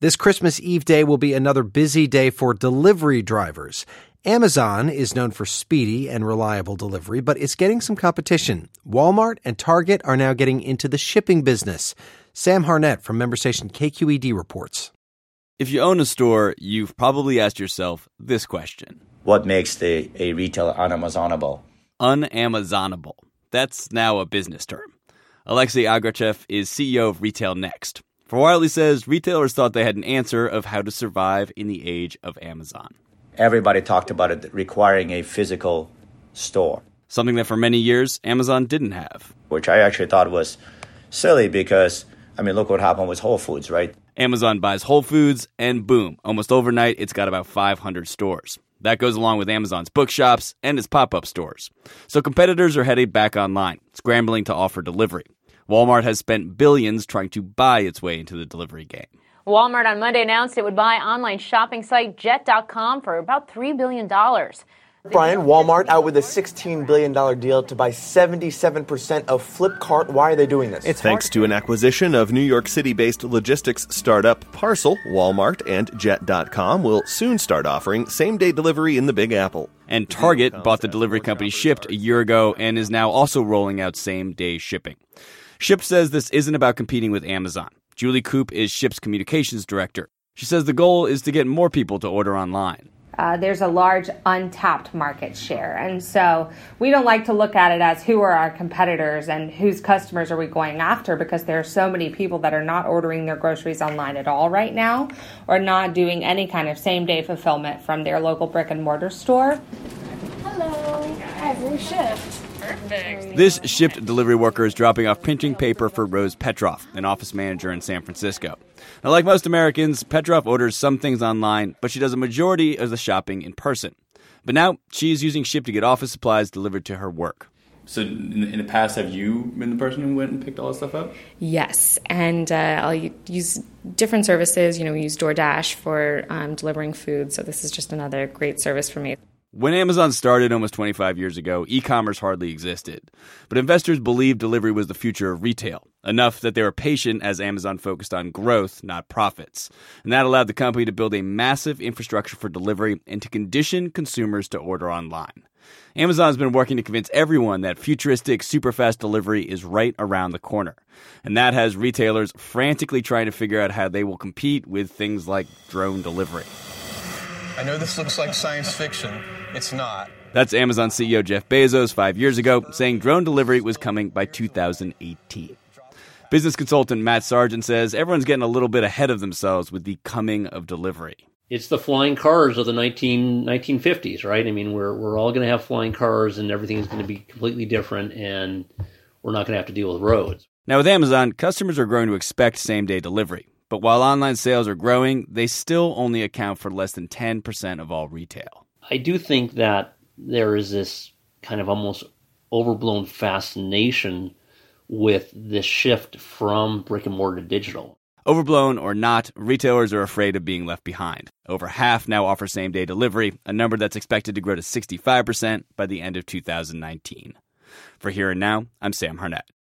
This Christmas Eve day will be another busy day for delivery drivers. Amazon is known for speedy and reliable delivery, but it's getting some competition. Walmart and Target are now getting into the shipping business. Sam Harnett from member station KQED reports. If you own a store, you've probably asked yourself this question. What makes a retailer unamazonable? Unamazonable. That's now a business term. Alexei Agrachev is CEO of Retail Next. For a while, he says retailers thought they had an answer of how to survive in the age of Amazon. Everybody talked about it requiring a physical store. Something that for many years, Amazon didn't have. Which I actually thought was silly because, look what happened with Whole Foods, right? Amazon buys Whole Foods, and boom, almost overnight, it's got about 500 stores. That goes along with Amazon's bookshops and its pop-up stores. So competitors are headed back online, scrambling to offer delivery. Walmart has spent billions trying to buy its way into the delivery game. Walmart on Monday announced it would buy online shopping site Jet.com for about $3 billion. Brian, Walmart out with a $16 billion deal to buy 77% of Flipkart. Why are they doing this? It's thanks to an acquisition of New York City-based logistics startup Parcel. Walmart and Jet.com will soon start offering same-day delivery in the Big Apple. And Target bought the delivery company Shipt a year ago and is now also rolling out same-day shipping. Shipt says this isn't about competing with Amazon. Julie Coop is Shipt's communications director. She says the goal is to get more people to order online. There's a large untapped market share. And so we don't like to look at it as who are our competitors and whose customers are we going after, because there are so many people that are not ordering their groceries online at all right now, or not doing any kind of same-day fulfillment from their local brick-and-mortar store. Hello, every shift. Perfect. This Shipt delivery worker is dropping off printing paper for Rose Petroff, an office manager in San Francisco. Now, like most Americans, Petroff orders some things online, but she does a majority of the shopping in person. But now she's using Shipt to get office supplies delivered to her work. So in the past, have you been the person who went and picked all this stuff up? Yes, and I'll use different services. We use DoorDash for delivering food, so this is just another great service for me. When Amazon started almost 25 years ago, e-commerce hardly existed. But investors believed delivery was the future of retail, enough that they were patient as Amazon focused on growth, not profits. And that allowed the company to build a massive infrastructure for delivery and to condition consumers to order online. Amazon's been working to convince everyone that futuristic, super-fast delivery is right around the corner. And that has retailers frantically trying to figure out how they will compete with things like drone delivery. I know this looks like science fiction. It's not. That's Amazon CEO Jeff Bezos 5 years ago, saying drone delivery was coming by 2018. Business consultant Matt Sargent says everyone's getting a little bit ahead of themselves with the coming of delivery. It's the flying cars of the 1950s, right? We're all going to have flying cars, and everything is going to be completely different, and we're not going to have to deal with roads. Now, with Amazon, customers are growing to expect same-day delivery. But while online sales are growing, they still only account for less than 10% of all retail. I do think that there is this kind of almost overblown fascination with this shift from brick and mortar to digital. Overblown or not, retailers are afraid of being left behind. Over half now offer same-day delivery, a number that's expected to grow to 65% by the end of 2019. For Here and Now, I'm Sam Harnett.